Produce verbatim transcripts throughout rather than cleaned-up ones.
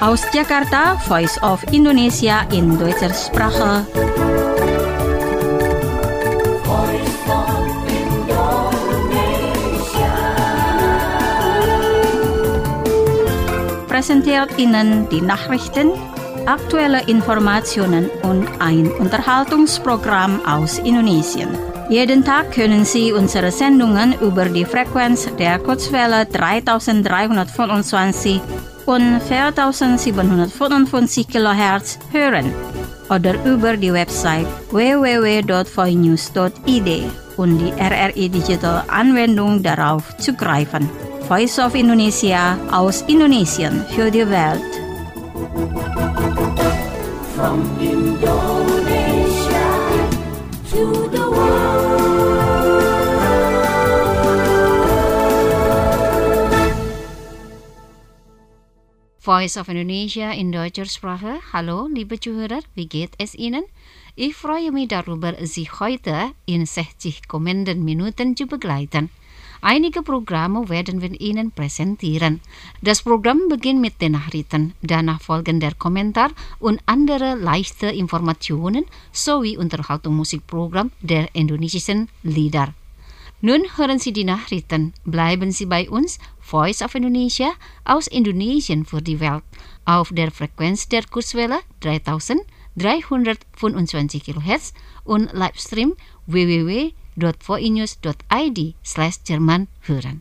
Aus Jakarta, Voice of Indonesia in deutscher Sprache. Voice of Indonesia. Präsentiert Ihnen die Nachrichten, aktuelle Informationen und ein Unterhaltungsprogramm aus Indonesien. Jeden Tag können Sie unsere Sendungen über die Frequenz der Kurzwelle dreitausenddreihundertfünfundzwanzig und viertausendsiebenhundertfünfundfünfzig Kilohertz hören oder über die Website w w w punkt voinews punkt i d und die R R I Digital Anwendung darauf zugreifen. Voice of Indonesia aus Indonesien für die Welt. From Indonesia to the world. Voice of Indonesia in deutscher Sprache. Hallo, liebe Zuhörer, wie geht es Ihnen? Ich freue mich darüber, Sie heute in sechzig kommenden Minuten zu begleiten. Einige Programme werden wir Ihnen präsentieren. Das Programm beginnt mit den Nachrichten, danach folgen der Kommentar und andere leichte Informationen sowie Unterhaltungsmusikprogramm der indonesischen Lieder. Nun hören Sie die Nachrichten. Bleiben Sie bei uns, Voice of Indonesia aus Indonesien für die Welt, auf der Frequenz der Kurzwelle dreitausenddreihundertfünfundzwanzig Kilohertz und Livestream w w w punkt voinews punkt i d slash Jerman hören.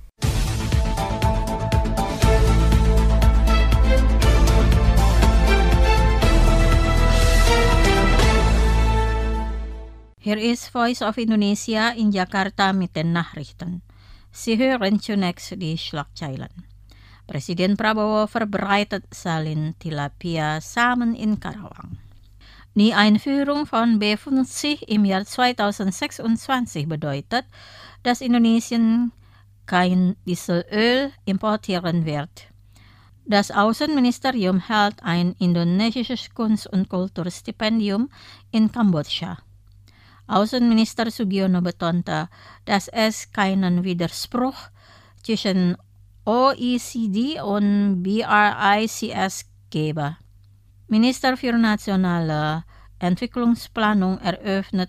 Hier ist Voice of Indonesia in Jakarta mit den Nachrichten. Sie hören zunächst die Schlagzeilen. Presiden Prabowo verbreitet Salin Tilapia Samen in Karawang. Die Einführung von B fünfzig im Jahr zweitausendsechsundzwanzig bedeutet, dass Indonesien kein Dieselöl importieren wird. Das Außenministerium hält ein indonesisches Kunst- und Kulturstipendium in Kambodscha. Außenminister Sugiono betonte, dass es keinen Widerspruch zwischen O E C D und B R I C S gebe. Minister für nationale Entwicklungsplanung eröffnet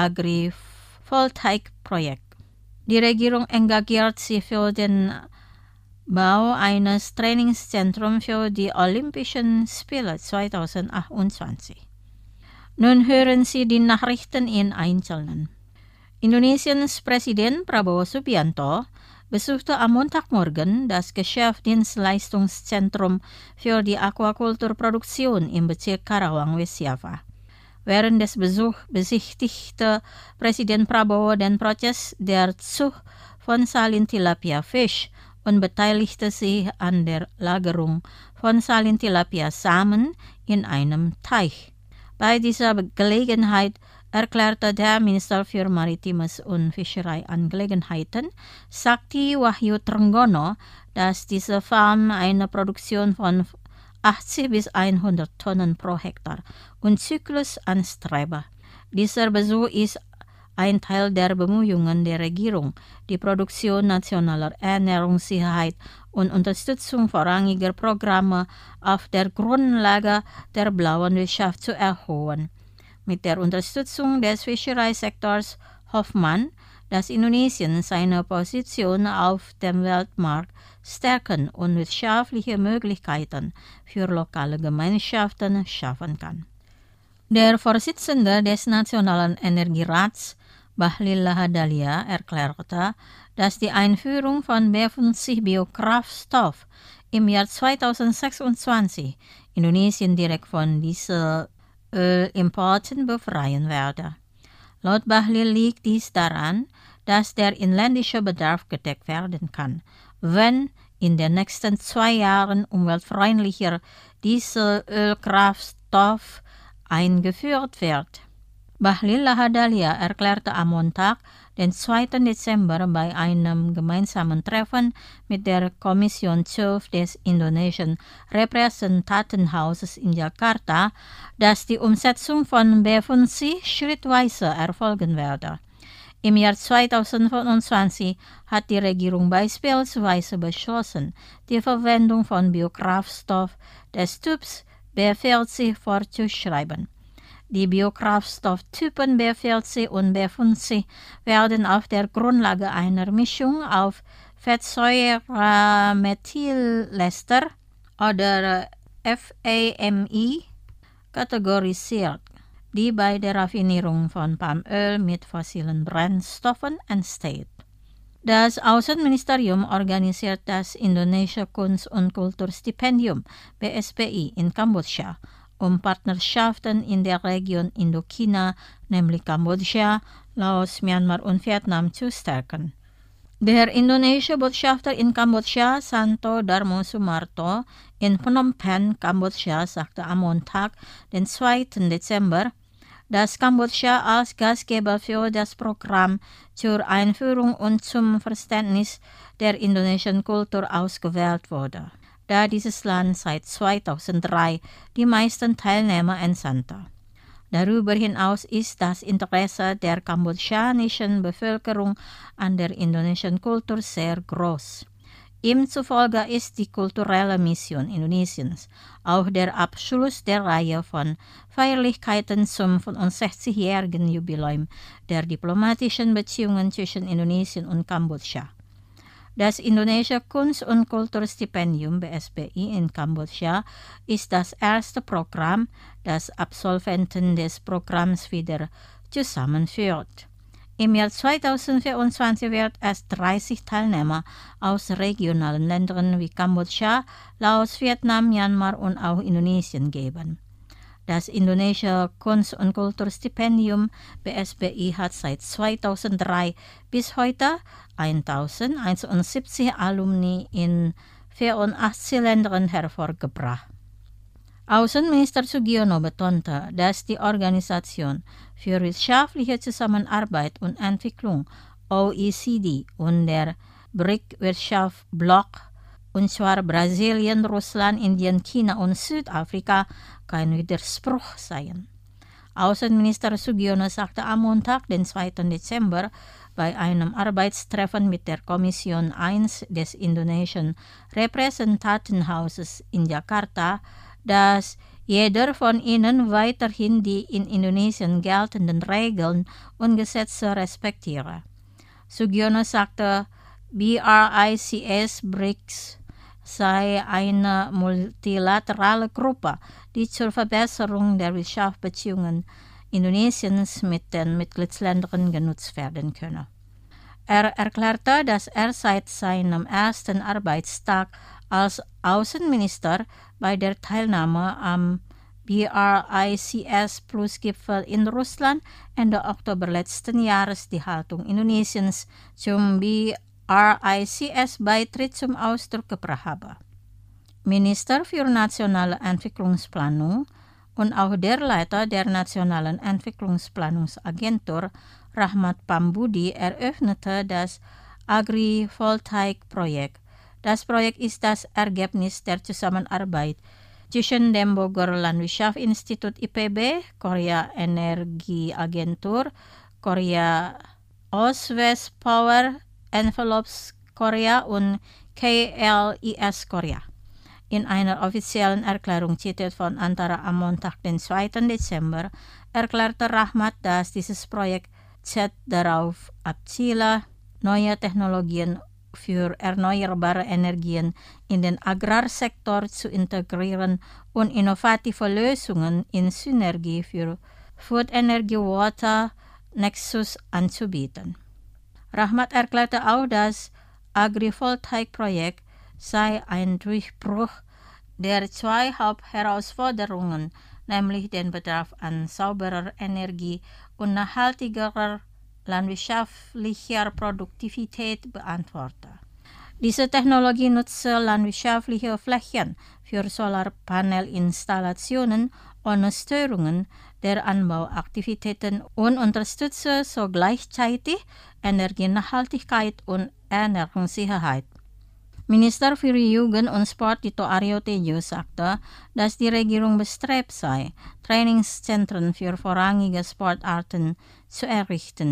Agri-Voltaik-Projekt. Die Regierung engagiert sich für den Bau eines Trainingszentrums für die Olympischen Spiele zweitausendachtundzwanzig. Nun hören Sie die Nachrichten in Einzelnen. Indonesiens Präsident Prabowo Subianto besuchte am Montagmorgen das Geschäftsdienstleistungszentrum für die Aquakulturproduktion im Bezirk Karawang, West Java. Während des Besuchs besichtigte Präsident Prabowo den Prozess der Zucht von Salin Tilapia Fisch und beteiligte sich an der Lagerung von Salin Tilapia Samen in einem Teich. Bei dieser Gelegenheit erklärte der Minister für Maritimes und Fischereiangelegenheiten, Sakti Wahyu Trenggono, dass diese Farm eine Produktion von achtzig bis hundert Tonnen pro Hektar und Zyklus anstrebe. Dieser Besuch ist ein Teil der Bemühungen der Regierung, die Produktion nationaler Ernährungssicherheit und Unterstützung vorrangiger Programme auf der Grundlage der blauen Wirtschaft zu erhöhen. Mit der Unterstützung des Fischereisektors hofft man, dass Indonesien seine Position auf dem Weltmarkt stärken und wirtschaftliche Möglichkeiten für lokale Gemeinschaften schaffen kann. Der Vorsitzende des Nationalen Energierats, Bahlil Lahadalia, erklärte, dass die Einführung von B fünfzig Biokraftstoff im Jahr zweitausendsechsundzwanzig Indonesien direkt von Dieselimporten befreien werde. Laut Bahlil liegt dies daran, dass der inländische Bedarf gedeckt werden kann, wenn in den nächsten zwei Jahren umweltfreundlicher Dieselölkraftstoff eingeführt wird. Bahlil Lahadalia erklärte am Montag, den zweiten Dezember, bei einem gemeinsamen Treffen mit der Kommission zwölf des indonesischen Repräsentantenhauses in Jakarta, dass die Umsetzung von B fünfzig schrittweise erfolgen werde. Im Jahr zweitausendfünfundzwanzig hat die Regierung beispielsweise beschlossen, die Verwendung von Biokraftstoff des Typs B vierzig vorzuschreiben. Die Biokraftstofftypen B vierzig und B fünfzig werden auf der Grundlage einer Mischung auf Fettsäuremethyllester oder F A M I kategorisiert, die bei der Raffinierung von Palmöl mit fossilen Brennstoffen entsteht. Das Außenministerium organisiert das Indonesia Kunst- und Kulturstipendium B S P I in Kambodscha, um Partnerschaften in der Region Indochina, nämlich Kambodscha, Laos, Myanmar und Vietnam zu stärken. Der indonesische Botschafter in Kambodscha, Santo Darmo Sumarto, in Phnom Penh, Kambodscha, sagte am Montag, den zweiten Dezember, dass Kambodscha als Gastgeber für das Programm zur Einführung und zum Verständnis der indonesischen Kultur ausgewählt wurde, da dieses Land seit zweitausenddrei die meisten Teilnehmer entsandte. Darüber hinaus ist das Interesse der kambodschanischen Bevölkerung an der indonesischen Kultur sehr groß. Ihm zufolge ist die kulturelle Mission Indonesiens auch der Abschluss der Reihe von Feierlichkeiten zum fünfundsechzigjährigen Jubiläum der diplomatischen Beziehungen zwischen Indonesien und Kambodscha. Das Indonesia Kunst- und Kulturstipendium B S P I in Kambodscha ist das erste Programm, das Absolventen des Programms wieder zusammenführt. Im Jahr zweitausendvierundzwanzig wird es dreißig Teilnehmer aus regionalen Ländern wie Kambodscha, Laos, Vietnam, Myanmar und auch Indonesien geben. Das Indonesia Kunst- und Kulturstipendium B S P I hat seit zweitausenddrei bis heute tausendeinundsiebzig Alumni in vierundachtzig Ländern hervorgebracht. Außenminister Sugiono betonte, dass die Organisation für wirtschaftliche Zusammenarbeit und Entwicklung O E C D und der B R I C-Wirtschaftsblock, und zwar Brasilien, Russland, Indien, China und Südafrika, kein Widerspruch seien. Außenminister Sugiono sagte am Montag, den zweiten Dezember, bei einem Arbeitstreffen mit der Kommission eins des indonesischen Repräsentantenhauses in Jakarta, dass jeder von ihnen weiterhin die in Indonesien geltenden Regeln und Gesetze respektiere. Sugiono sagte, B R I C S B R I C sei eine multilaterale Gruppe, die zur Verbesserung der Wirtschaftsbeziehungen Indonesiens mit den Mitgliedsländern genutzt werden könne. Er erklärte, dass er seit seinem ersten Arbeitstag als Außenminister bei der Teilnahme am B R I C S Plus Gipfel in Russland Ende Oktober letzten Jahres die Haltung Indonesiens zum B R I C S-Beitritt zum Ausdruck gebracht habe. Minister für nationale Entwicklungsplanung und auch der Leiter der Nationalen Entwicklungsplanungsagentur, Rahmat Pambudi, eröffnete das Agrivoltaik-Projekt. Das Projekt ist das Ergebnis der Zusammenarbeit zwischen dem Bogor Landwirtschaftsinstitut I P B, Korea Energieagentur, Korea Ost-West Power Envelopes Korea und K L I S Korea. In einer offiziellen Erklärung zitiert von Antara am Montag, den zweiten Dezember, erklärte Rahmat, dass dieses Projekt Z darauf abziele, neue Technologien für erneuerbare Energien in den Agrarsektor zu integrieren und innovative Lösungen in Synergie für Food Energy Water Nexus anzubieten. Rahmat erklärte auch, das Agrivoltaik-Projekt sei ein Durchbruch der zwei Hauptherausforderungen, nämlich den Bedarf an sauberer Energie und nachhaltigerer landwirtschaftlicher Produktivität beantworte. Diese Technologie nutze landwirtschaftliche Flächen für Solarpanelinstallationen ohne Störungen der Anbauaktivitäten und unterstütze so gleichzeitig Energienachhaltigkeit und Ernährungssicherheit. Minister für Jugend und Sport Dito Aryo Tejo sagte, dass die Regierung bestrebt sei, Trainingszentren für vorrangige Sportarten zu errichten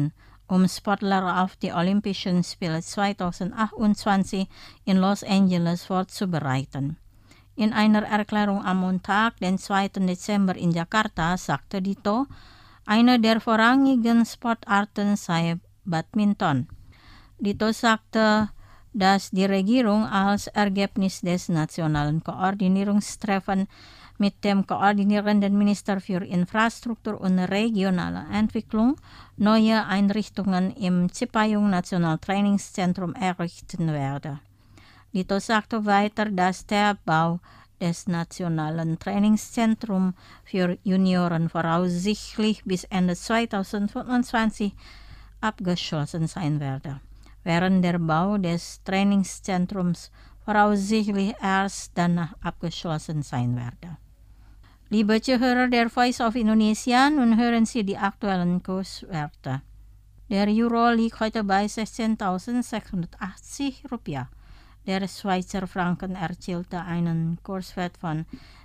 um Sportler auf die Olympischen Spiele zwanzig achtundzwanzig in Los Angeles vorzubereiten. In einer Erklärung am Montag, den zweiten Dezember in Jakarta, sagte Dito, eine der vorrangigen Sportarten sei Badminton. Dito sagte, dass die Regierung als Ergebnis des nationalen Koordinierungstreffens mit dem koordinierenden Minister für Infrastruktur und regionale Entwicklung neue Einrichtungen im Cipayung Nationaltrainingszentrum errichten werde. Dito sagte weiter, dass der Bau des Nationalen Trainingszentrums für Junioren voraussichtlich bis Ende zwanzig fünfundzwanzig abgeschlossen sein werde, während der Bau des Trainingszentrums voraussichtlich erst danach abgeschlossen sein werde. Liebe Zuhörer der Voice of Indonesia, nun hören Sie die aktuellen Kurswerte. Der Euro liegt heute bei sechzehntausendsechshundertachtzig Rupiah. Der Schweizer Franken erzielte einen Kurswert von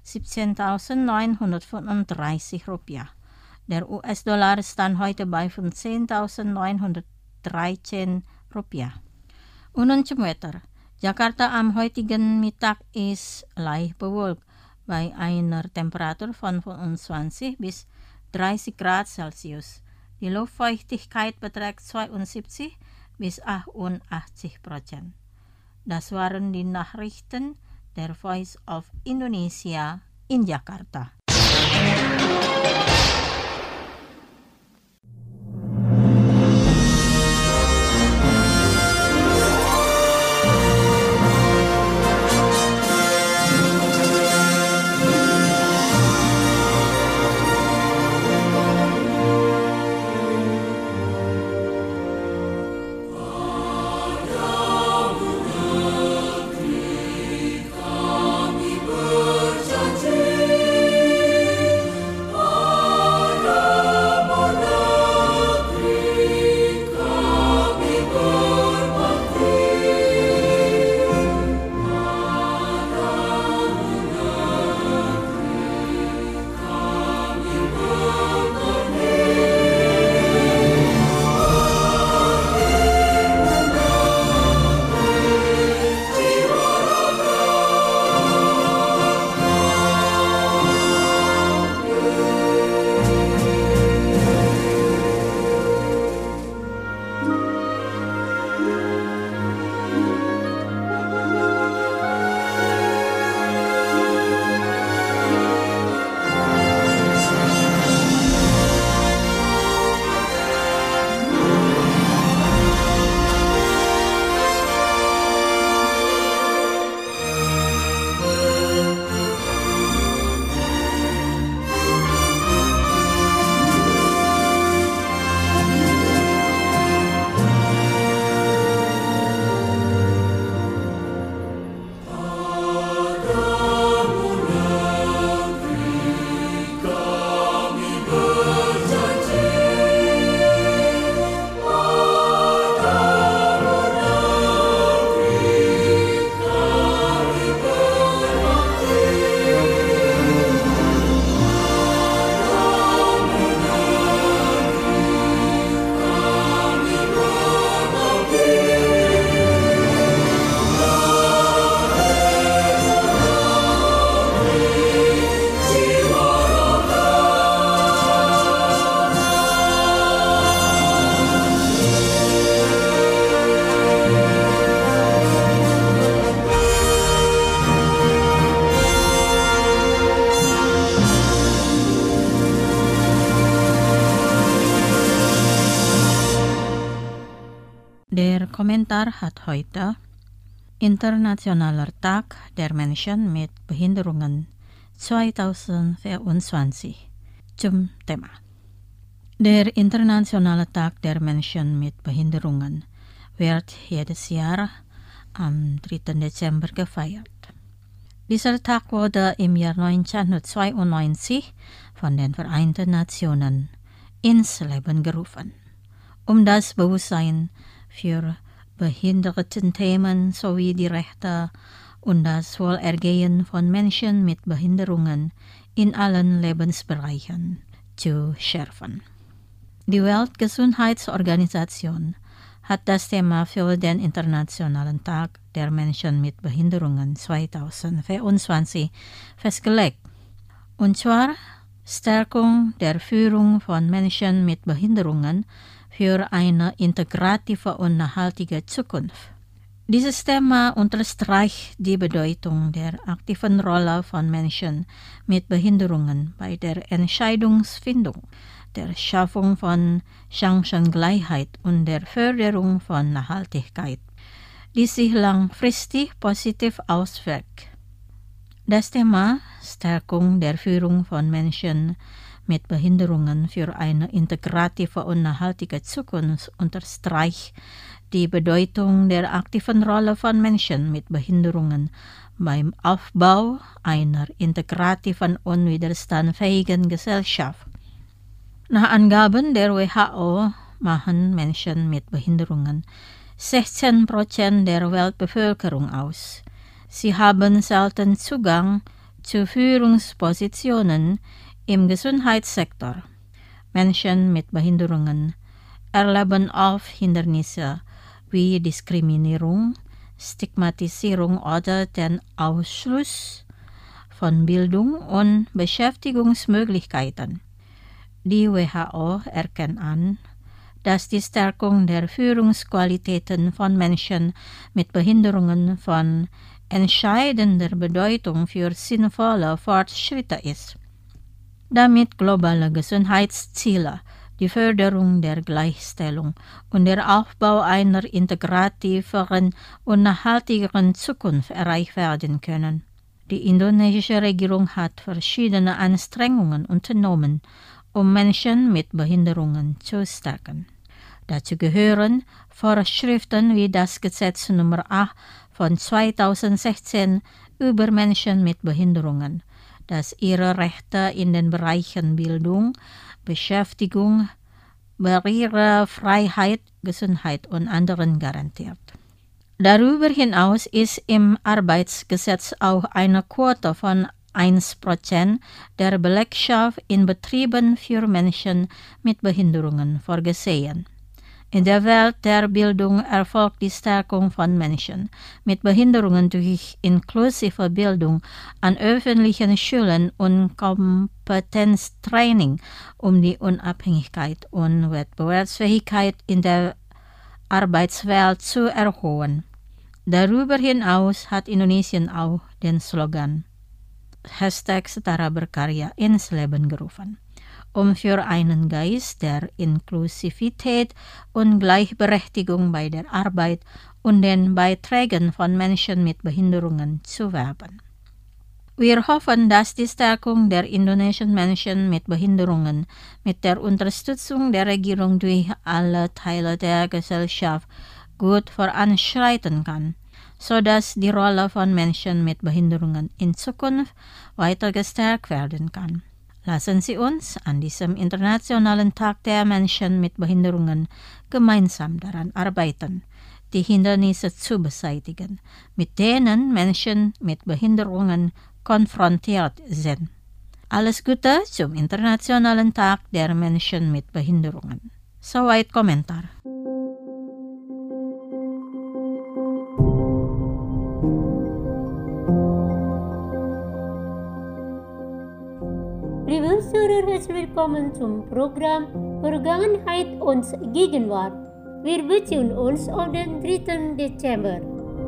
siebzehntausendneunhundertfünfunddreißig Rupiah. Der U S-Dollar stand heute bei fünfzehntausendneunhundertdreizehn Rupiah. Und nun zum Wetter. Jakarta am heutigen Mittag ist leicht bewölkt bei einer Temperatur von fünfundzwanzig bis dreißig Grad Celsius. Die Luftfeuchtigkeit beträgt zweiundsiebzig bis achtundachtzig Prozent. Das waren die Nachrichten der Voice of Indonesia in Jakarta. Der Kommentar hat heute Internationaler Tag der Menschen mit Behinderungen zwanzig vierundzwanzig zum Thema. Der Internationale Tag der Menschen mit Behinderungen wird jedes Jahr am dritten Dezember gefeiert. Dieser Tag wurde im Jahr neunzehnhundertzweiundneunzig von den Vereinten Nationen ins Leben gerufen, um das Bewusstsein für Behindertenthemen sowie die Rechte und das Wohlergehen von Menschen mit Behinderungen in allen Lebensbereichen zu schärfen. Die Weltgesundheitsorganisation hat das Thema für den Internationalen Tag der Menschen mit Behinderungen zweitausendvierundzwanzig festgelegt. Und zwar Stärkung der Führung von Menschen mit Behinderungen für eine integrative und nachhaltige Zukunft. Dieses Thema unterstreicht die Bedeutung der aktiven Rolle von Menschen mit Behinderungen bei der Entscheidungsfindung, der Schaffung von Chancengleichheit und der Förderung von Nachhaltigkeit, die sich langfristig positiv auswirkt. Das Thema Stärkung der Führung von Menschen mit Behinderungen für eine integrative und nachhaltige Zukunft unterstreicht die Bedeutung der aktiven Rolle von Menschen mit Behinderungen beim Aufbau einer integrativen und widerstandsfähigen Gesellschaft. Nach Angaben der W H O machen Menschen mit Behinderungen sechzehn Prozent der Weltbevölkerung aus. Sie haben selten Zugang zu Führungspositionen im Gesundheitssektor. Menschen mit Behinderungen erleben oft Hindernisse wie Diskriminierung, Stigmatisierung oder den Ausschluss von Bildung und Beschäftigungsmöglichkeiten. Die W H O erkennt an, dass die Stärkung der Führungsqualitäten von Menschen mit Behinderungen von entscheidender Bedeutung für sinnvolle Fortschritte ist. Damit globale Gesundheitsziele, die Förderung der Gleichstellung und der Aufbau einer integrativeren und nachhaltigeren Zukunft erreicht werden können. Die indonesische Regierung hat verschiedene Anstrengungen unternommen, um Menschen mit Behinderungen zu stärken. Dazu gehören Vorschriften wie das Gesetz Nummer acht von zweitausendsechzehn über Menschen mit Behinderungen, das ihre Rechte in den Bereichen Bildung, Beschäftigung, Barrierefreiheit, Gesundheit und anderen garantiert. Darüber hinaus ist im Arbeitsgesetz auch eine Quote von ein Prozent der Belegschaft in Betrieben für Menschen mit Behinderungen vorgesehen. In der Welt der Bildung erfolgt die Stärkung von Menschen mit Behinderungen durch inklusive Bildung an öffentlichen Schulen und Kompetenztraining, um die Unabhängigkeit und Wettbewerbsfähigkeit in der Arbeitswelt zu erhöhen. Darüber hinaus hat Indonesien auch den Slogan Hashtag Setara Berkarya ins Leben gerufen, um für einen Geist der Inklusivität und Gleichberechtigung bei der Arbeit und den Beiträgen von Menschen mit Behinderungen zu werben. Wir hoffen, dass die Stärkung der indonesischen Menschen mit Behinderungen mit der Unterstützung der Regierung durch alle Teile der Gesellschaft gut voranschreiten kann, sodass die Rolle von Menschen mit Behinderungen in Zukunft weiter gestärkt werden kann. Lassen Sie uns an diesem Internationalen Tag der Menschen mit Behinderungen gemeinsam daran arbeiten, die Hindernisse zu beseitigen, mit denen Menschen mit Behinderungen konfrontiert sind. Alles Gute zum Internationalen Tag der Menschen mit Behinderungen. Soweit Komentar. Liebe Zuhörer, herzlich willkommen zum Programm Vergangenheit und Gegenwart. Wir beziehen uns auf den dritten Dezember.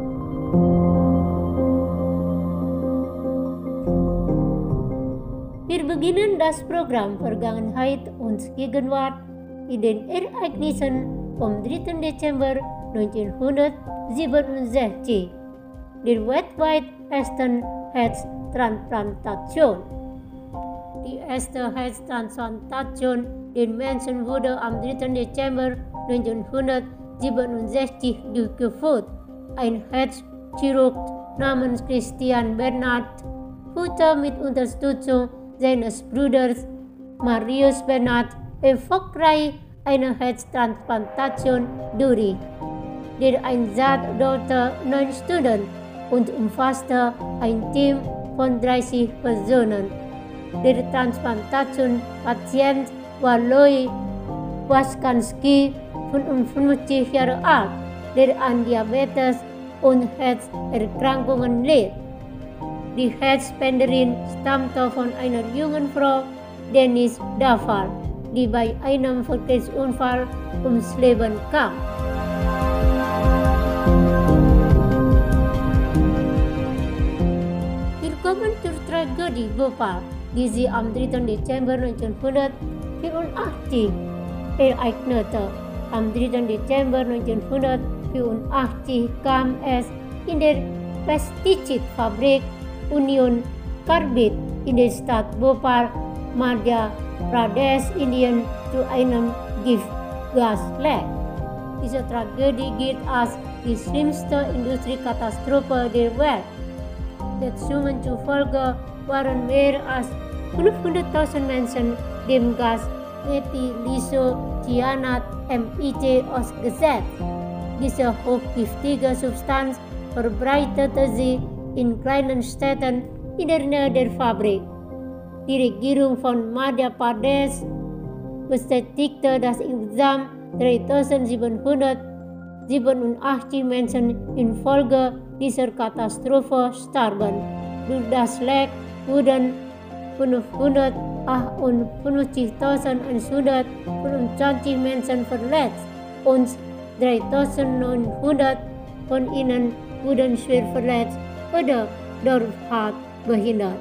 Wir beginnen das Programm Vergangenheit und Gegenwart mit den Ereignissen vom dritten Dezember neunzehnhundertsiebenundsechzig, der weltweit ersten Herztransplantation. Die erste Herztransplantation den Menschen wurde am dritten Dezember neunzehnhundertsiebenundsechzig durchgeführt. Ein Herzchirurg namens Christian Bernhard führte mit Unterstützung seines Bruders Marius Bernhard erfolgreich eine Herztransplantation durch. Der Einsatz dauerte neun Stunden und umfasste ein Team von dreißig Personen. Der Transplantation-Patient war Louis was Kanski fünfundfünfzig Jahre alt, der an Diabetes und Herzerkrankungen litt. Die Herzspenderin stammte von einer jungen Frau, Dennis Daval, die bei einem Verkehrsunfall ums Leben kam. Wir kommen zur Tragödie Bhopal, die sie am dritten Dezember neunzehnhundertvierundachtzig ereignete. Am dritten Dezember neunzehnhundertvierundachtzig kam es in der Pestizidfabrik Union Carbide in der Stadt Bhopal, Madhya Pradesh, Indien, zu einem Giftgasleck. Diese Tragödie gilt als die schlimmste Industriekatastrophe der Welt. Der Summen zufolge waren mehr als fünfhunderttausend Menschen dem Gas Methylisocyanat M I C ausgesetzt. Diese hochgiftige Substanz verbreitete sich in kleinen Städten in der Nähe der Fabrik. Die Regierung von Madhya Pradesh bestätigte, dass insgesamt dreitausendsiebenhundertsiebenundachtzig Menschen infolge dieser Katastrophe starben. Durch das Leck wurden fünfhundertachtundfünfzigtausendeinhundertfünfundzwanzig Menschen verletzt und dreitausendneunhundert von ihnen wurden schwer verletzt oder dauerhaft behindert.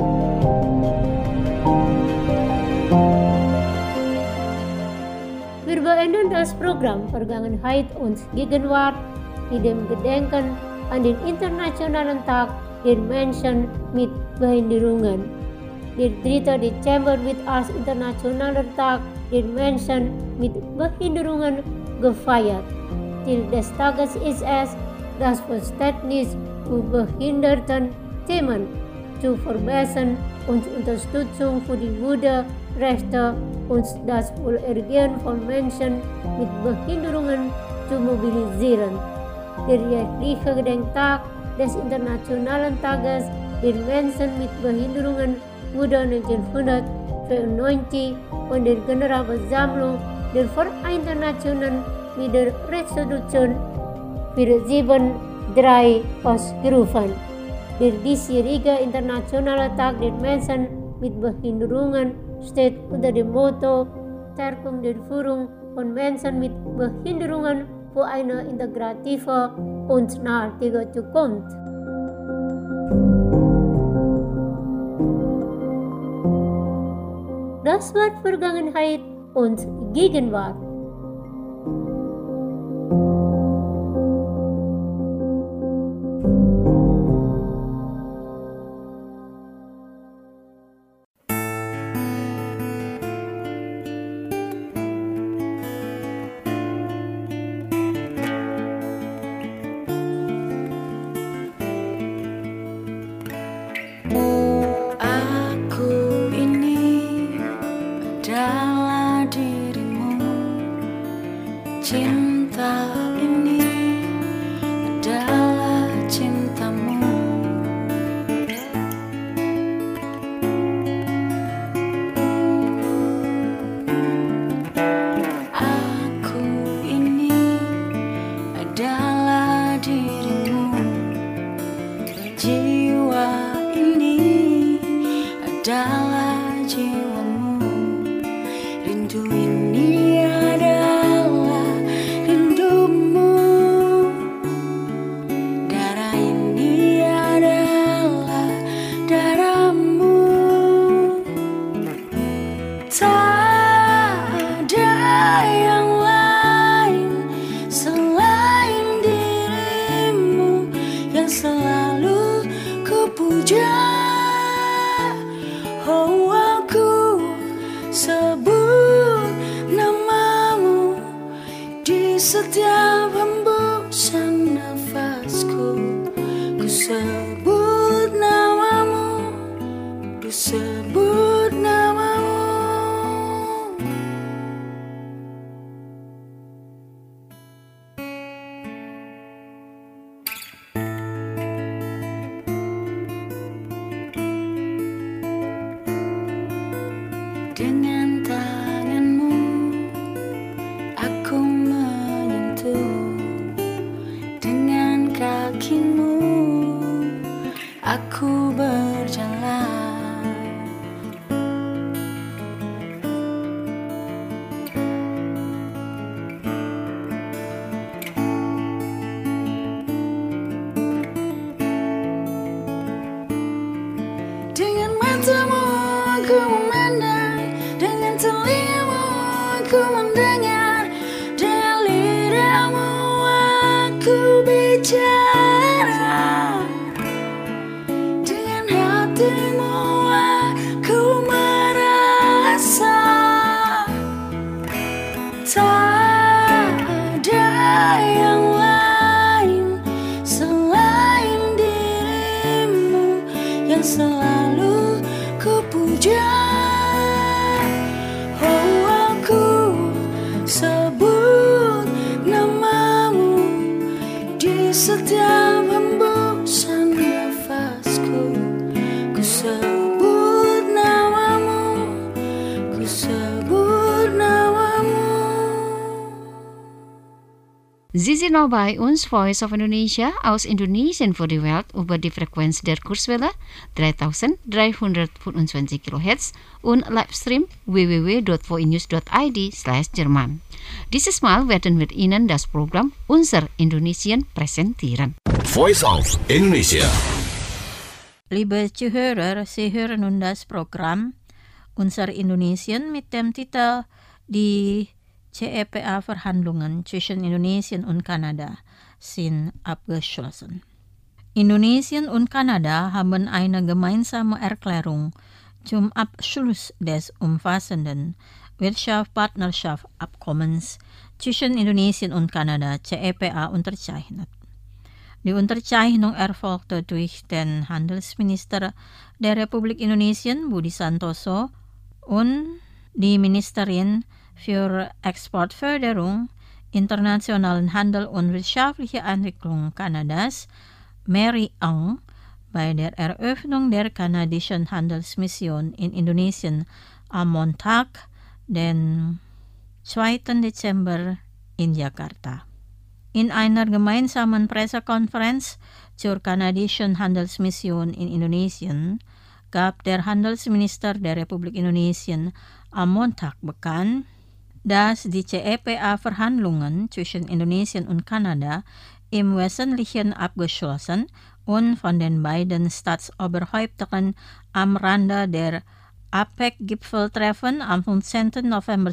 Wir beenden das Programm Vergangenheit und Gegenwart mit dem Gedenken an den Internationalen Tag der Menschen mit Behinderungen. Der dritte Dezember wird als Internationaler Tag der Menschen mit Behinderungen gefeiert. Ziel des Tages ist es, das Verständnis für behinderten Themen zu verbessern und Unterstützung für die Würde-Rechte und das Wohlergehen von Menschen mit Behinderungen zu mobilisieren. Der jährliche Gedenktag des Internationalen Tages der Menschen mit Behinderungen wurde neunzehnhundertzweiundneunzig von der Generalversammlung der Vereinten Nationen mit der Resolution vierhundertdreiundsiebzig ausgerufen. Der diesjährige Internationale Tag der Menschen mit Behinderungen steht unter dem Motto Stärkung der Führung von Menschen mit Behinderungen für eine integrative und nachhaltige Zukunft. Das war Vergangenheit und Gegenwart. Setiap hembusan nafasku, ku sebut namamu, ku sebut namamu. Dengan tanganmu setiap hembusan nafasku, ku sebut namamu, ku sebut namamu. Sie sind noch bei uns, Voice of Indonesia, aus Indonesien für die Welt über die Frequenz der Kurzwelle dreitausenddreihundertfünfundzwanzig Kilohertz und Livestream w w w punkt voinews punkt i d slash Jerman. Dieses Mal werden wir Ihnen das Programm Unser Indonesien präsentieren. Voice of Indonesia. Liebe Zuhörer, Sie hören nun das Programm Unser Indonesien mit dem Titel Die C E P A-Verhandlungen zwischen Indonesien und Kanada sind abgeschlossen. Indonesien und Kanada haben eine gemeinsame Erklärung zum Abschluss des umfassenden Wirtschaftspartnerschaftsabkommens zwischen Indonesien und Kanada C E P A unterzeichnet. Die Unterzeichnung erfolgte durch den Handelsminister der Republik Indonesien, Budi Santoso, und die Ministerin für Exportförderung, internationalen Handel und wirtschaftliche Entwicklung Kanadas, Mary Ng, bei der Eröffnung der kanadischen Handelsmission in Indonesien am Montag, den zweiten Dezember in Jakarta. In einer gemeinsamen Pressekonferenz zur kanadischen Handelsmission in Indonesien gab der Handelsminister der Republik Indonesien am Montag bekannt, dass die C E P A-Verhandlungen zwischen Indonesien und Kanada im Wesentlichen abgeschlossen und von den beiden Staatsoberhäuptern am Rande der A P E C-Gipfeltreffen am fünfzehnten November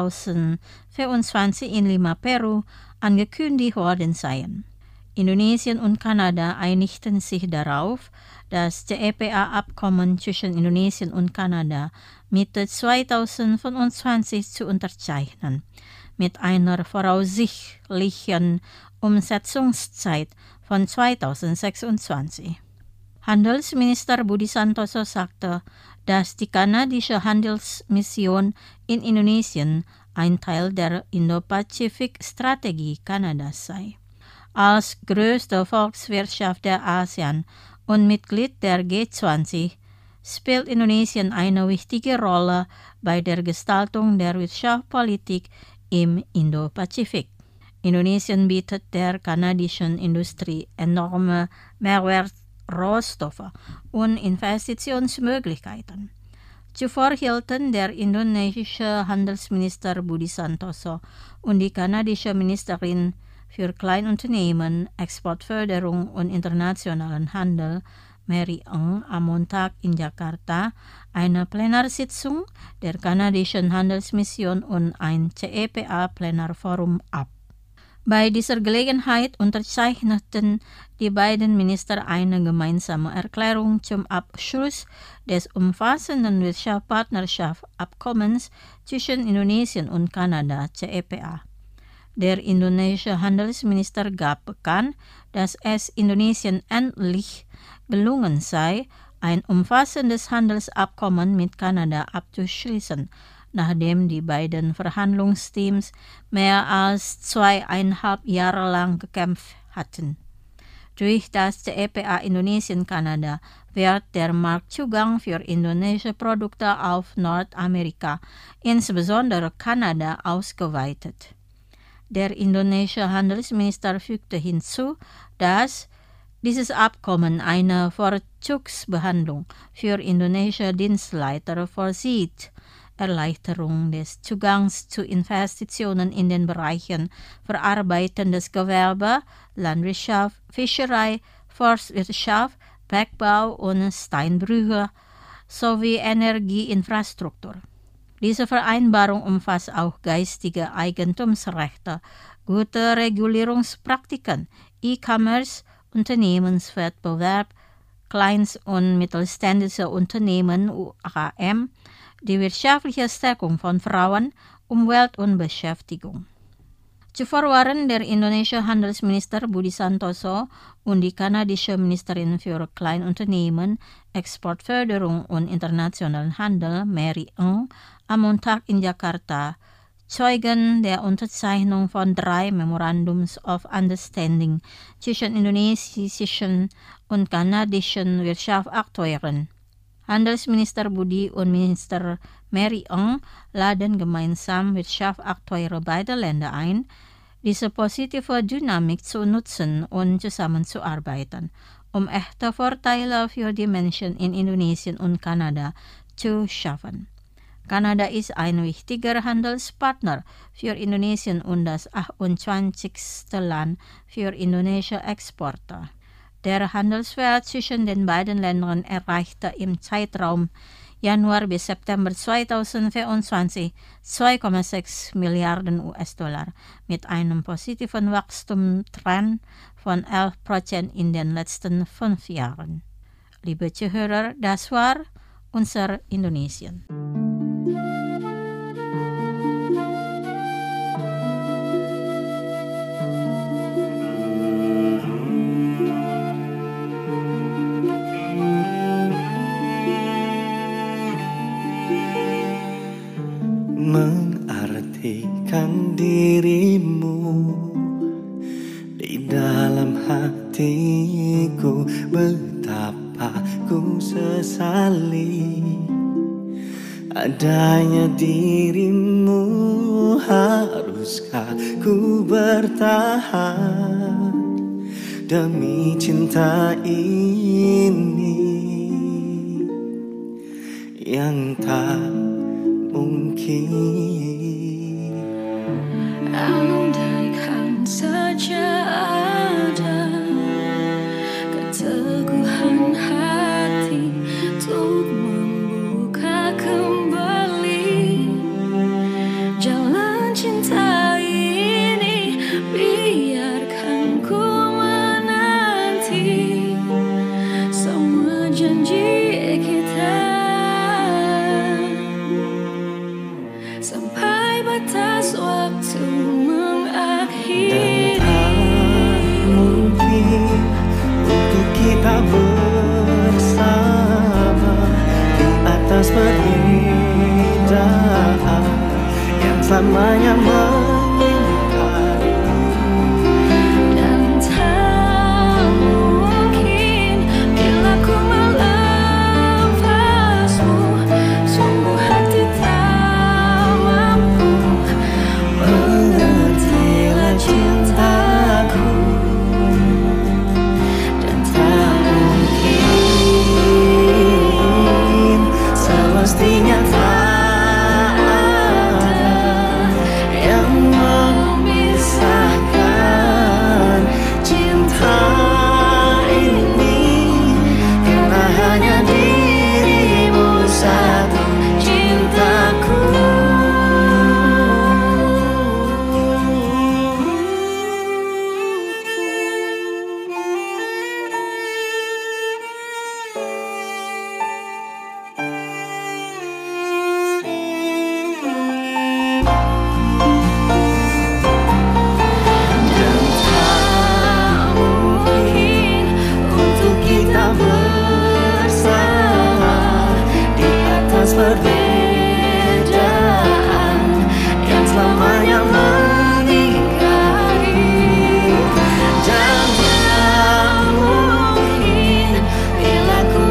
zweitausendvierundzwanzig in Lima, Peru, angekündigt worden seien. Indonesien und Kanada einigten sich darauf, das C E P A-Abkommen zwischen Indonesien und Kanada Mitte zweitausendfünfundzwanzig zu unterzeichnen, mit einer voraussichtlichen Umsetzungszeit von zweitausendsechsundzwanzig. Handelsminister Budi Santoso sagte, dass die kanadische Handelsmission in Indonesien ein Teil der Indo-Pazifik-Strategie Kanadas sei. Als größte Volkswirtschaft der ASEAN und Mitglied der G zwanzig spielt Indonesien eine wichtige Rolle bei der Gestaltung der Wirtschaftspolitik im Indo-Pazifik. Indonesien bietet der kanadischen Industrie enorme Mehrwertrohstoffe und Investitionsmöglichkeiten. Zuvor hielten der indonesische Handelsminister Budi Santoso und die kanadische Ministerin für Kleinunternehmen, Exportförderung und internationalen Handel, Mary Ng, am Montag in Jakarta eine Plenarsitzung der kanadischen Handelsmission und ein C E P A-Plenarforum ab. Bei dieser Gelegenheit unterzeichneten die beiden Minister eine gemeinsame Erklärung zum Abschluss des umfassenden Wirtschaftspartnerschaftsabkommens zwischen Indonesien und Kanada, C E P A. Der indonesische Handelsminister gab bekannt, dass es Indonesien endlich gelungen sei, ein umfassendes Handelsabkommen mit Kanada abzuschließen, nachdem die beiden Verhandlungsteams mehr als zweieinhalb Jahre lang gekämpft hatten. Durch das C E P A Indonesien-Kanada wird der Marktzugang für indonesische Produkte auf Nordamerika, insbesondere Kanada, ausgeweitet. Der indonesische Handelsminister fügte hinzu, dass dieses Abkommen eine Vorzugsbehandlung für indonesische Dienstleister vorsieht, Erleichterung des Zugangs zu Investitionen in den Bereichen verarbeitendes Gewerbe, Landwirtschaft, Fischerei, Forstwirtschaft, Bergbau und Steinbrüche sowie Energieinfrastruktur. Diese Vereinbarung umfasst auch geistige Eigentumsrechte, gute Regulierungspraktiken, E-Commerce, Unternehmenswettbewerb, Kleins- und mittelständische Unternehmen U K M, die wirtschaftliche Stärkung von Frauen, Umwelt und Beschäftigung. Zuvor waren der indonesische Handelsminister Budi Santoso und die kanadische Ministerin für Kleinunternehmen, Exportförderung und internationalen Handel, Mary Ng, am Montag in Jakarta Zeugen der Unterzeichnung von drei Memorandums of Understanding zwischen indonesischen und kanadischen Wirtschaftsakteuren. Handelsminister Budi und Minister Mary Ong laden gemeinsam Wirtschaftsakteure beider Länder ein, diese positive Dynamik zu nutzen und zusammenzuarbeiten, um echte Vorteile für die Menschen in Indonesien und Kanada zu schaffen. Kanada ist ein wichtiger Handelspartner für Indonesien und das achtundzwanzigste Land für indonesische Exporte. Der Handelswert zwischen den beiden Ländern erreichte im Zeitraum Januar bis September zweitausendvierundzwanzig zwei Komma sechs Milliarden U S-Dollar mit einem positiven Wachstumstrend von elf Prozent in den letzten fünf Jahren. Liebe Zuhörer, das war unser Indonesien. Mengartikan dirimu di dalam hatiku, betapa ku sesali adanya dirimu. Haruskah ku bertahan demi cinta ini yang tak mungkin. Andaikan saja ada keteguhan hati untuk membuka kembali jalan cinta ini, biarkan ku menanti semua janji kita sampai batas waktu mengakhiri. Dan tak mungkin untuk kita bersama di atas perbedaan yang selamanya mengingkari. Dan tak mungkin bila ku melepasmu, sungguh hati tak mampu mengertilah cintaku. Dan tak mungkin, semestinya tak ada yang memisahkan cinta ini, karena hanya dirimu satu cintaku. Dan tak mungkin untuk kita bersama di atas perbedaan yang selamanya mengingkari. Dan tak mungkin bila ku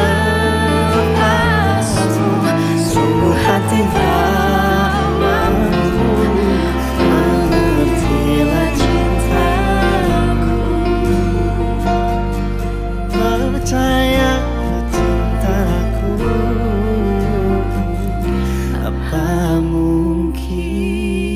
melepasmu, sungguh hati tak mampu mengertilah cintaku. Percaya cintaku, apa mungkin.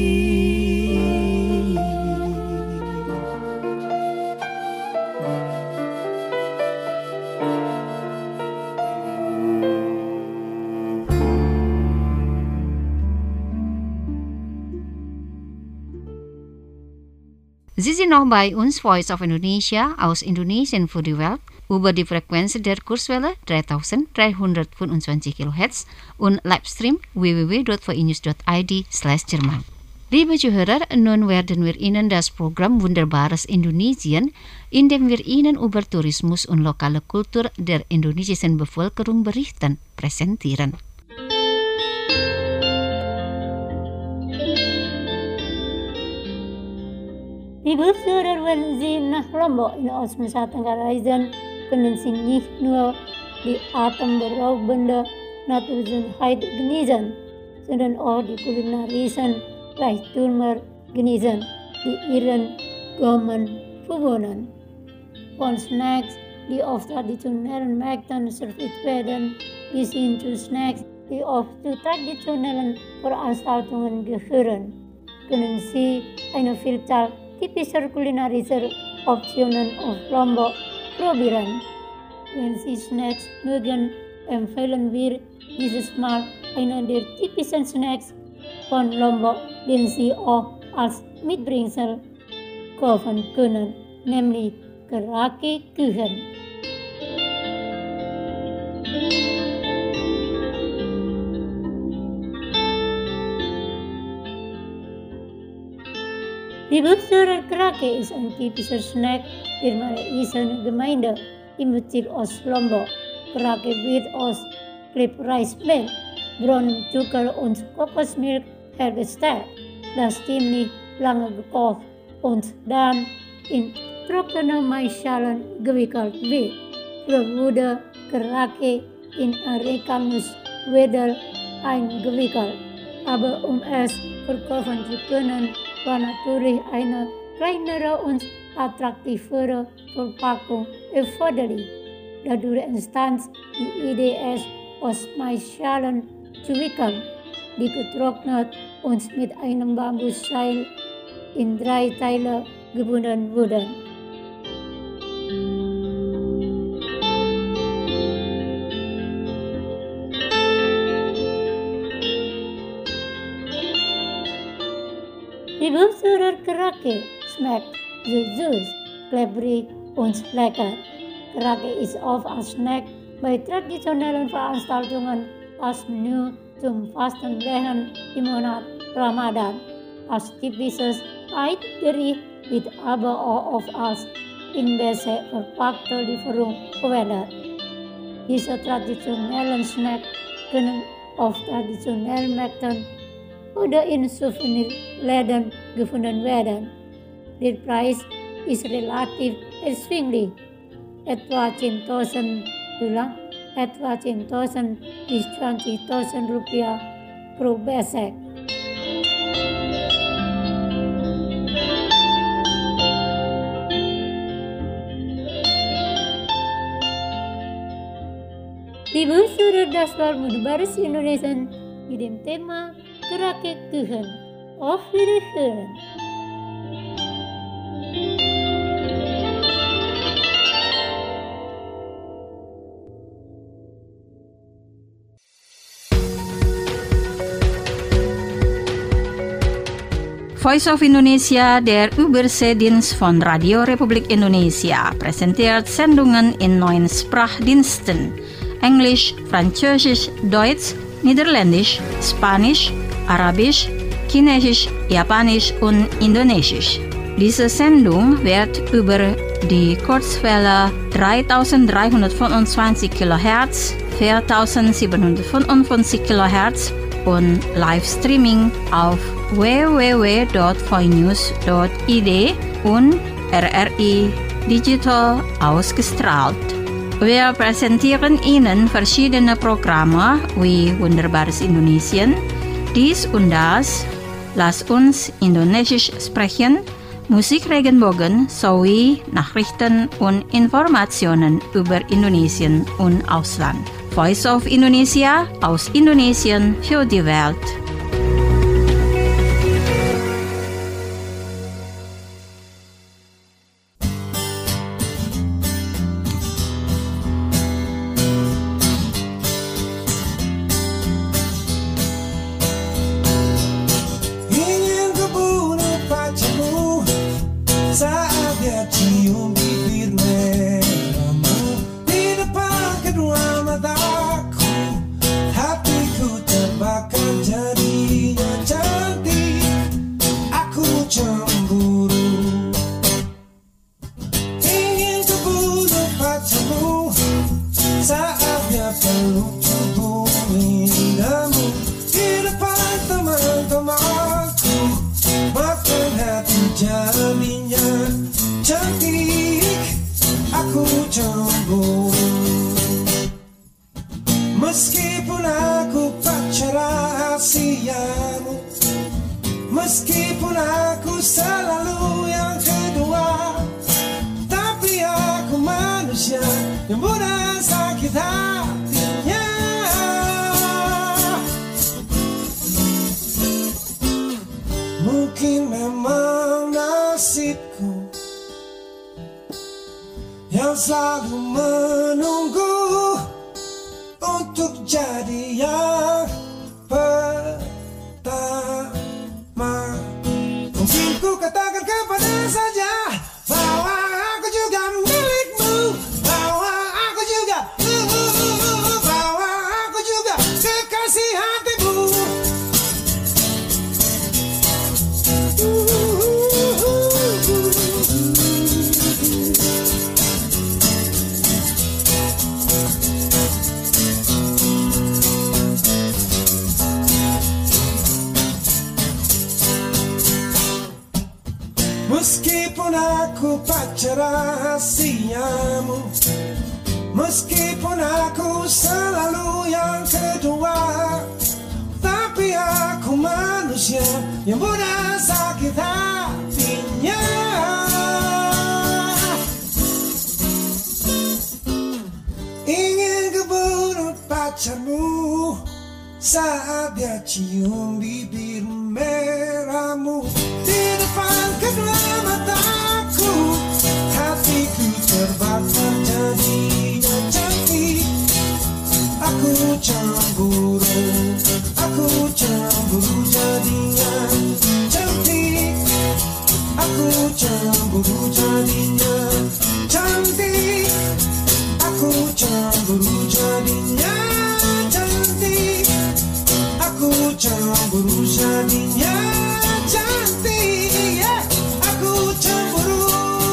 Sie sind noch bei uns, Voice of Indonesia, aus Indonesien für die Welt, über die Frequenz der Kurswelle dreitausenddreihundertfünfundzwanzig Kilohertz und Livestream w w w punkt v i news punkt i d slash Jerman. Liebe Zuhörer, nun werden wir Ihnen das Programm Wunderbares Indonesien, in dem wir Ihnen über Tourismus und lokale Kultur der indonesischen Bevölkerung berichten, präsentieren. Die Besucher, wenn sie nach Lombok in Ostnusa Tenggara reisen, können sie nicht nur die atemberaubende Naturschönheit genießen, sondern auch die kulinarischen Reichtümer genießen, die ihren Gaumen verwohnen. Von Snacks, die auf traditionellen Märkten serviert werden, bis hin zu Snacks, die oft zu traditionellen Veranstaltungen gehören, können Sie eine Vielzahl typischer kulinarischer Optionen auf Lombok probieren. Wenn Sie Snacks mögen, empfehlen wir dieses Mal einen der typischen Snacks von Lombok, den Sie auch als Mitbringsel kaufen können, nämlich Kerake-Kuchen. Die Besucher Kerake ist ein typischer Snack der malaysischen Gemeinde im Bezirk Ost-Lombok. Kerake wird aus Klippreismehl, braunem Zucker und Kokosmilch hergestellt, das ziemlich lange gekocht und dann in trockene Maisschalen gewickelt wird. Früher wurde Kerake in Arecanus-Wedel eingewickelt, aber um es verkaufen zu können, war natürlich eine kleinere und attraktivere Verpackung erforderlich. Dadurch entstand die Idee, es aus Maisschalen zu wickeln, die getrocknet und mit einem Bambusseil in drei Teile gebunden wurden. Die Besucher Kerake schmeckt süß, klebrig und lecker. Kerake ist oft als Snack bei traditionellen Veranstaltungen als Menü zum Fastenbrechen im Monat Ramadan. Als typisches Eidgericht wird aber auch oft als in Bese verpackte Lieferung verwendet. Diese traditionellen Snacks können auf traditionellen Märkten oder in Souvenirläden gefunden werden. Der Preis ist relativ erschwinglich, etwa zehntausend Dollar, etwa zehntausend bis zwanzigtausend Rupiah pro Besek. Die Besucher das war Mudebaris Indonesia mit dem Thema Kerake-Kuchen. Auf Wiederhören! Voice of Indonesia, der Überseedienst von Radio Republik Indonesia, präsentiert Sendungen in neun Sprachdiensten: Englisch, Französisch, Deutsch, Niederländisch, Spanisch, Arabisch, Chinesisch, Japanisch und Indonesisch. Diese Sendung wird über die Kurzwelle dreitausenddreihundertfünfundzwanzig Kilohertz, viertausendsiebenhundertfünfundfünfzig Kilohertz und Livestreaming auf w w w punkt voinews punkt i d und R R I Digital ausgestrahlt. Wir präsentieren Ihnen verschiedene Programme wie Wunderbares Indonesien, dies und das, Lass uns Indonesisch sprechen, Musik Regenbogen sowie Nachrichten und Informationen über Indonesien und Ausland. Voice of Indonesia aus Indonesien für die Welt. Saatnya peluk hubungi indahmu di depan teman-temanku, makan hati jaminnya. aku cemburu. Meskipun aku pacar rahasiamu, meskipun aku selalu yang kedua, tapi aku manusia yang mudah sakit hatinya. Mungkin memang nasibku yang selalu menunggu untuk jadi yang pertama. Mungkin ku katakan kepada saja bahwa aku juga milikmu, bahwa aku juga uh, uh, uh, bahwa aku juga kekasih hatimu. Uh, uh, uh, uh. Meskipun aku pacar rahasiamu, meskipun aku selalu yang kedua, tapi aku manusia yang mudah sakit hatinya. Ingin keburu pacarmu saat dia cium bibir merahmu di depan kedua mataku. Hatiku terbakar jadinya cantik. Aku cemburu, aku cemburu jadinya cantik. Aku cemburu jadinya cantik. Aku cemburu jadinya cantik. Aku cemburu jadinya cantik. Yeah. Aku cemburu.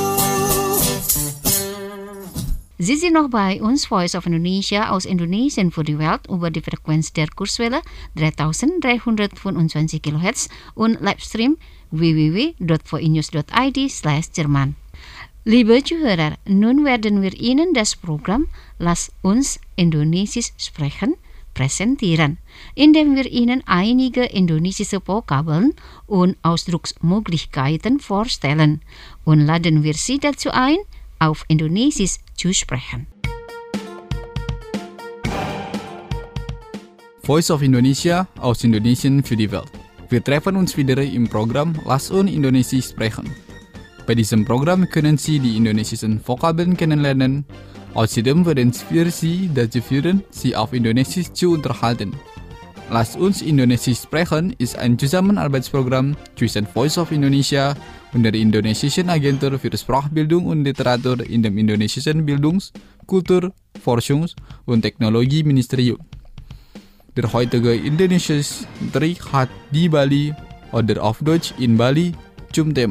Sie sind noch bei uns, Voice of Indonesia aus Indonesien für die Welt über die Frequenz der Kurzwelle dreitausenddreihundertfünfundzwanzig Kilohertz und Livestream w w w punkt voinews punkt i d slash Jerman. Liebe Zuhörer, nun werden wir Ihnen das Programm Lass uns Indonesisch sprechen präsentieren, indem wir Ihnen einige indonesische Vokabeln und Ausdrucksmöglichkeiten vorstellen und laden wir Sie dazu ein, auf Indonesisch zu sprechen. Voice of Indonesia aus Indonesien für die Welt. Wir treffen uns wieder im Programm Lass uns Indonesisch sprechen. Bei diesem Programm können Sie die indonesischen Vokabeln kennenlernen. Außerdem werden wir Sie dazu führen, Sie auf Indonesisch zu unterhalten. Lass uns Indonesisch sprechen ist ein Zusammenarbeitsprogramm zwischen Voice of Indonesia und der Indonesischen Agentur für Sprachbildung und Literatur in dem indonesischen Bildungs-, Kultur-, Forschungs- und Technologieministerium. Der heutige indonesische Tag hat die Bali oder auf Deutsch in Bali zum Thema.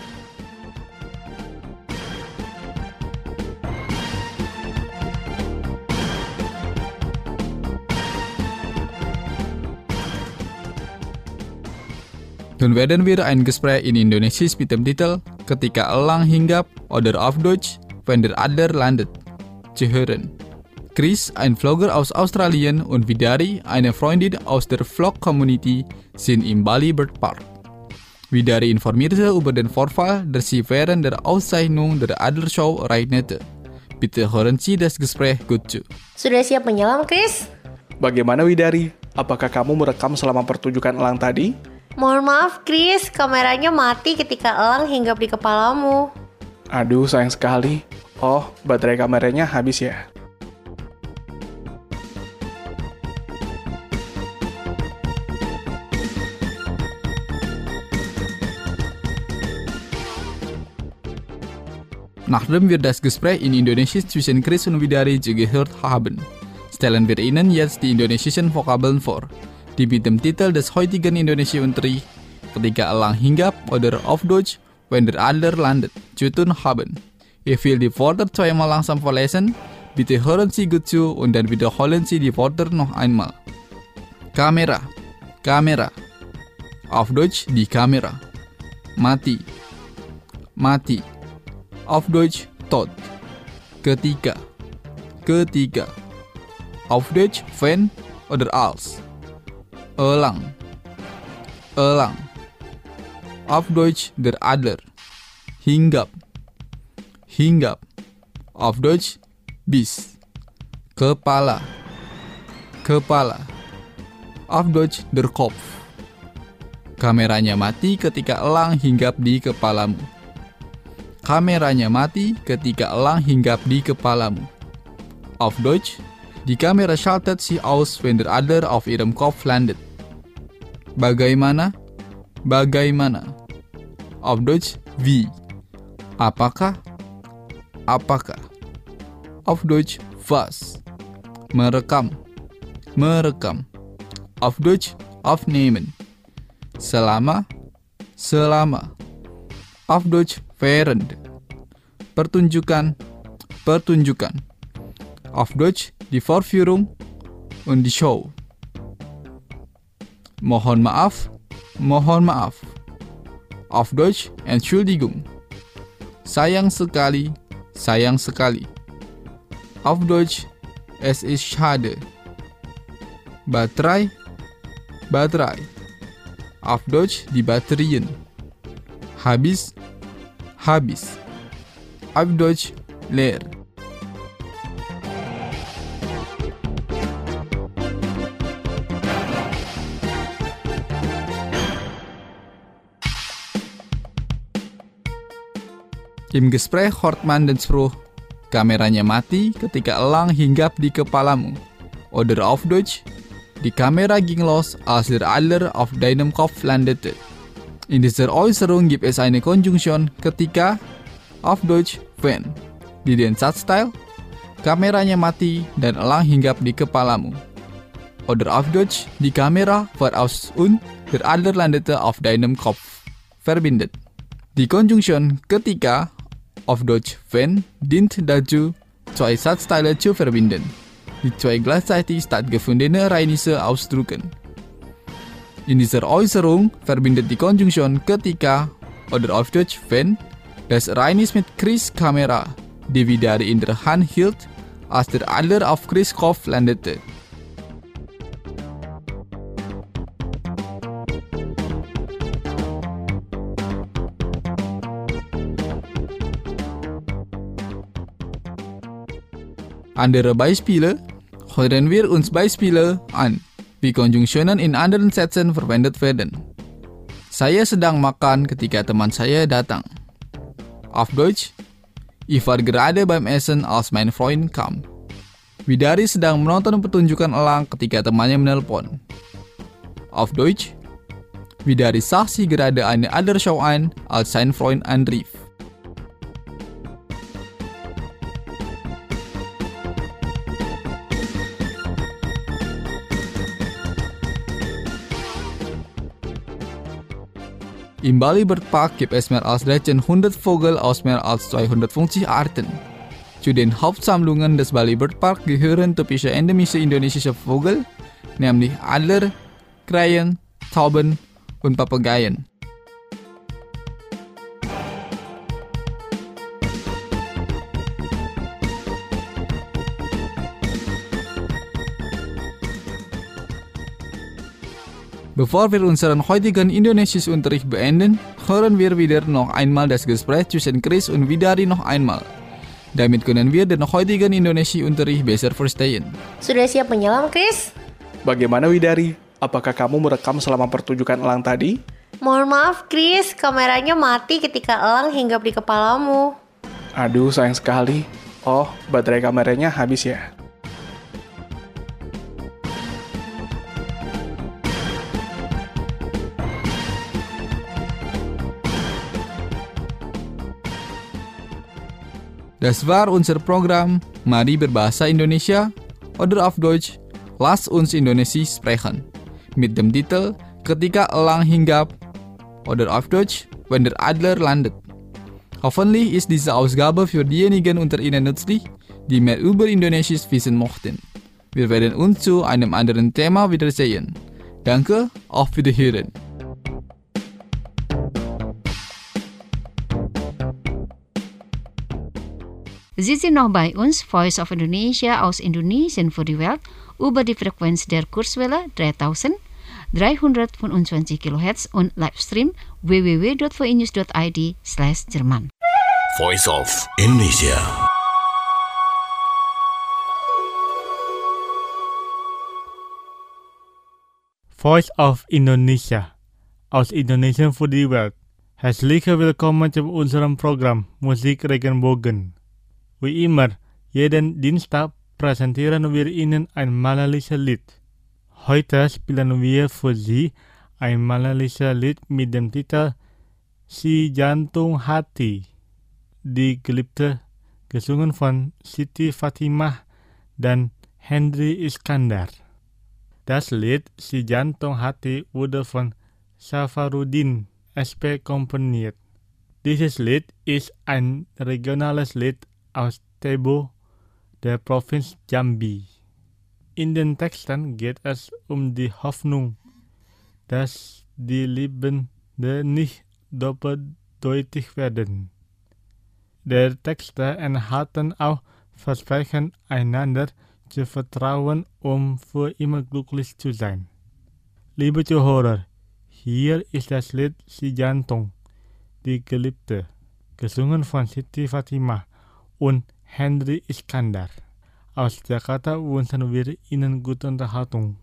Nun werden wir ein Gespräch in Indonesisch mit dem Titel Ketika Elang Hinggap oder auf Deutsch Wenn der Adler landet zu hören. Chris, ein Vlogger aus Australien, und Widari, eine Freundin aus der Vlog-Community, sind im Bali Bird Park. Widari informierte über den Vorfall, der sie während der Auszeichnung der Adlershow ereignete. Bitte hören Sie das Gespräch gut zu. Sudah siap menyelam, Chris? Bagaimana Widari? Apakah kamu merekam selama pertunjukan elang tadi? Mohon maaf, Chris, kameranya mati ketika elang hinggap di kepalamu. Aduh, sayang sekali. Oh, baterai kameranya habis ya? Nachdem wir das Gespräch in Indonesisch zwischen Chris und Widari gehört haben, stellen wir Ihnen jetzt die indonesischen Vokabeln vor, die mit dem Titel des heutigen Indonesia-Unterrichts Ketika Elang Hinggap oder auf Deutsch Wenn der Adler landet zu tun haben. Ich will die Wörter zweimal langsam vorlesen. Bitte hören Sie gut zu und dann wiederholen Sie die Wörter noch einmal. Kamera, Kamera. Auf Deutsch die Kamera. Mati, mati. Auf Deutsch tot. ketika, ketika. Auf Deutsch, wenn oder als. Elang, elang. Auf Deutsch, der Adler. Hinggap, hinggap. Auf Deutsch, bis. Kepala, kepala. Auf Deutsch, der Kopf. Kameranya mati ketika elang hinggap di kepalamu. Kameranya mati ketika elang hinggap di kepalamu. Auf Deutsch, die Kamera schaltet sich aus, wenn der Adler auf ihrem Kopf landet. Bagaimana? Bagaimana? Auf Deutsch, wie? Apakah? Apakah? Auf Deutsch, was? Merekam, merekam. Auf Deutsch, aufnehmen. Selama, selama. Auf Deutsch, während. Pertunjukan, pertunjukan. Auf Deutsch, die Vorführung und die Show. Mohon maaf, mohon maaf. Auf Deutsch, Entschuldigung. Sayang sekali, sayang sekali. Auf Deutsch, es ist schade. Baterai, baterai. Auf Deutsch, die Batterien. Habis, habis. Auf Deutsch, leer. Im Gespräch hört man den Spruch, kameranya mati ketika elang hinggap di kepalamu. Oder auf Deutsch, die Kamera ging los, als der Adler auf deinem Kopf landete. In dieser Äußerung gibt es eine Konjunktion ketika, auf Deutsch, wenn, die den Satzteil, kameranya mati dan elang hinggap di kepalamu. Oder auf Deutsch, die Kamera war aus und der Adler landete auf deinem Kopf verbindet. Die Konjunktion ketika, auf Deutsch, wenn, dient dazu, zwei Satzteile zu verbinden, die zwei gleichzeitig stattgefundene Ereignisse ausdrücken. In dieser Äußerung verbindet die Konjunktion ketika oder auf Deutsch wenn das Ereignis mit Chris' Kamera, die wieder in der Hand hielt, als der Adler auf Chris' Kopf landete. Andere Beispiele. Hören wir uns Beispiele an, wie Konjunktionen in anderen Sätzen verwendet werden. Saya sedang makan ketika teman saya datang. Auf Deutsch, ich war gerade beim Essen, als mein Freund kam. Widari sedang menonton pertunjukan elang ketika temannya menelpon. Auf Deutsch, Widari sah sich gerade eine Adlershow an, als sein Freund anrief. Im Bali Bird Park gibt es mehr als dreihundert Vögel aus mehr als zweihundertfünfzig Arten. Zu den Hauptsammlungen des Bali Bird Park gehören typische endemische indonesische Vögel, nämlich Adler, Krähen, Tauben und Papageien. Bevor wir unseren heutigen Indonesischunterricht beenden, hören wir wieder noch einmal das Gespräch zwischen Chris und Widari noch einmal. Damit können wir den heutigen Indonesischunterricht besser verstehen. Sudah siap menyelam, Chris? Bagaimana Widari? Apakah kamu merekam selama pertunjukan elang tadi? Mohon maaf, Chris. Kameranya mati ketika elang hinggap di kepalamu. Aduh, sayang sekali. Oh, baterai kameranya habis ya? Das war unser Programm Mari Berbahasa Indonesia oder auf Deutsch Lass uns Indonesisch sprechen mit dem Titel Ketika Elang hinggap oder auf Deutsch Wenn der Adler landet. Hoffentlich ist diese Ausgabe für diejenigen unter Ihnen nützlich, die mehr über Indonesisch wissen möchten. Wir werden uns zu einem anderen Thema wiedersehen. Danke, auf Wiederhören. Sie sind noch bei uns, Voice of Indonesia aus Indonesien für die Welt, über die Frequenz der Kurzwelle dreitausenddreihundertfünfundzwanzig Kilohertz und Livestream w w w dot v i news dot i d slash Jerman. Voice of Indonesia. Voice of Indonesia aus Indonesien für die Welt. Herzlich willkommen zu unserem Programm Musik Regenbogen. Wie immer, jeden Dienstag präsentieren wir Ihnen ein malaysisches Lied. Heute spielen wir für Sie ein malaysisches Lied mit dem Titel Si Jantung Hati, die Geliebte, gesungen von Siti Fatimah dan Henry Iskandar. Das Lied Si Jantung Hati wurde von Safaruddin S P komponiert. Dieses Lied ist ein regionales Lied aus Tebo, der Provinz Jambi. In den Texten geht es um die Hoffnung, dass die Liebende nicht doppeldeutig werden. Der Texte enthalten auch Versprechen, einander zu vertrauen, um für immer glücklich zu sein. Liebe Zuhörer, hier ist das Lied Si Jantung, die Geliebte, gesungen von Siti Fatimah und Henry Iskandar. Aus Jakarta wünschen wir Ihnen gute Unterhaltung.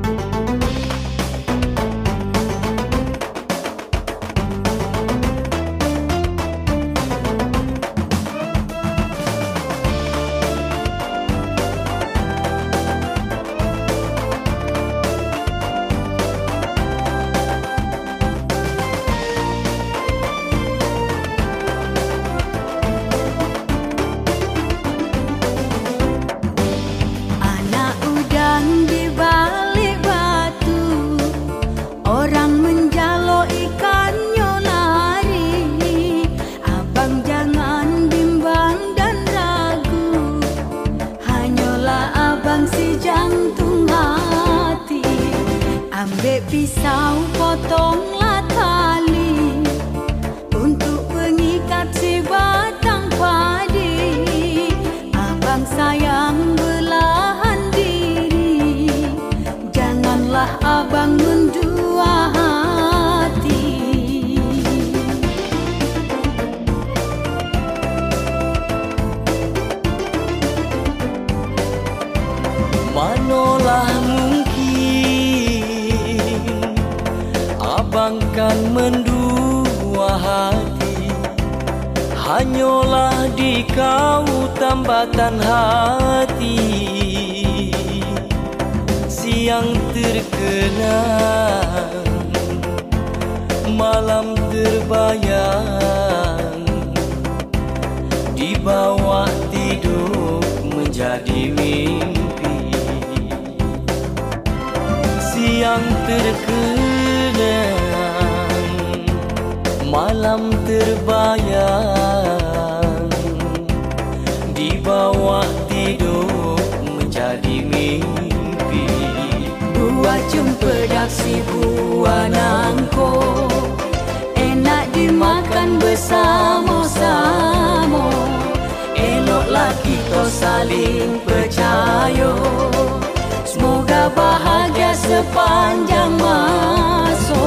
Pisau potonglah tali untuk mengikat si batang padi. Abang sayang belahan diri, janganlah abang mendua hati. Manolah abang kan mendua hati, hanyalah di kau tambatan hati. Siang terkenang, malam terbayang, di bawah tidur menjadi mimpi. Siang terkenang, malam terbayang, di bawah tidur menjadi mimpi. Buah cempedak si buah nangko, enak dimakan bersama-sama. Eloklah kita saling percaya, semoga bahagia sepanjang masa.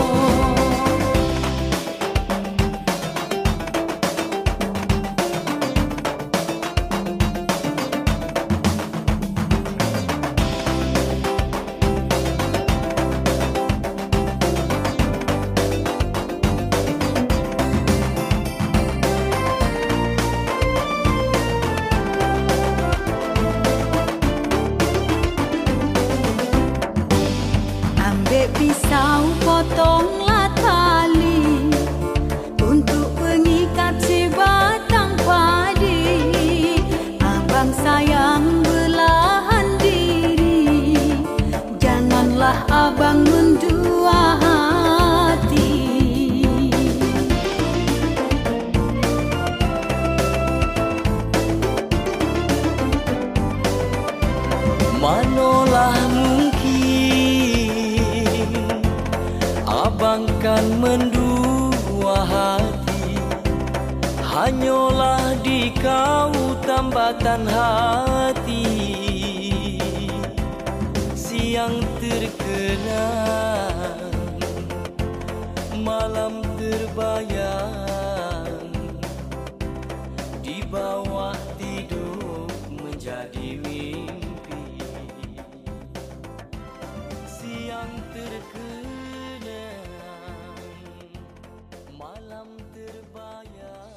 Pisau potonglah tali untuk mengikat si batang padi. Abang sayang belahan diri, janganlah abang mendua hati. Manolah abang kan mendua hati, hanyalah di kau tambatan hati siang terkenang, malam terbayang, di bawah tidur menjadi mimpi. Siang terkenang, malam terbayang.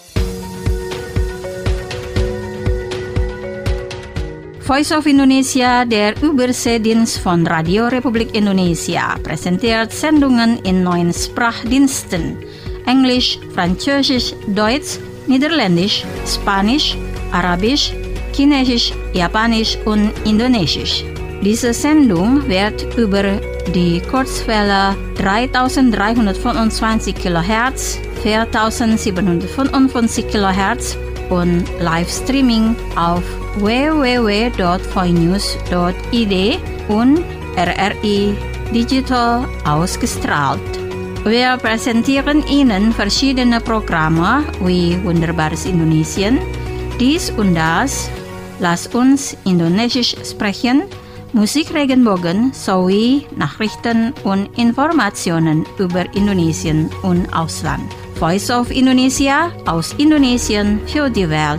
Voice of Indonesia, der Überseedienst von Radio Republik Indonesia, präsentiert Sendungen in neun Sprachdiensten: Englisch, Französisch, Deutsch, Niederländisch, Spanisch, Arabisch, Chinesisch, Japanisch und Indonesisch. Diese Sendung wird über die Kurzwelle dreitausenddreihundertfünfundzwanzig Kilohertz, viertausendsiebenhundertfünfundfünfzig Kilohertz und Livestreaming auf w w w punkt voinews punkt i d und R R I Digital ausgestrahlt. Wir präsentieren Ihnen verschiedene Programme wie Wunderbares Indonesien, dies und das, Lass uns Indonesisch sprechen, Musik Regenbogen sowie Nachrichten und Informationen über Indonesien und Ausland. Voice of Indonesia, aus Indonesien für die Welt.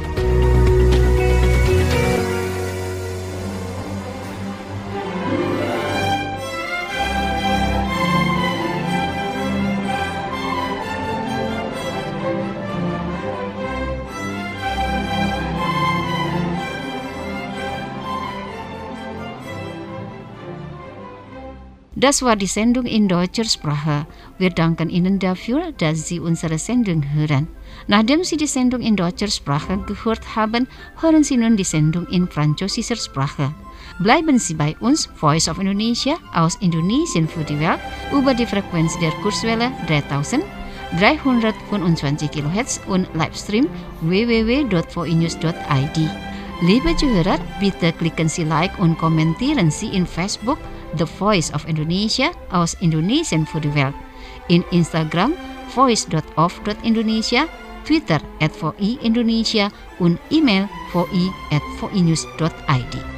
Das war die Sendung in deutscher Sprache. Wir danken Ihnen dafür, dass Sie unsere Sendung hören. Nachdem Sie die Sendung in deutscher Sprache gehört haben, hören Sie nun die Sendung in französischer Sprache. Bleiben Sie bei uns, Voice of Indonesia, aus Indonesien für die Welt, über die Frequenz der Kurzwelle dreitausenddreihundertfünfundzwanzig Kilohertz und Livestream w w w punkt voinews punkt i d. Liebe Zuhörer, bitte klicken Sie Like und kommentieren Sie in Facebook The Voice of Indonesia aus Indonesien für die Welt, in Instagram voice punkt of punkt indonesia, Twitter at voi indonesia und E-Mail voi at voinews punkt i d.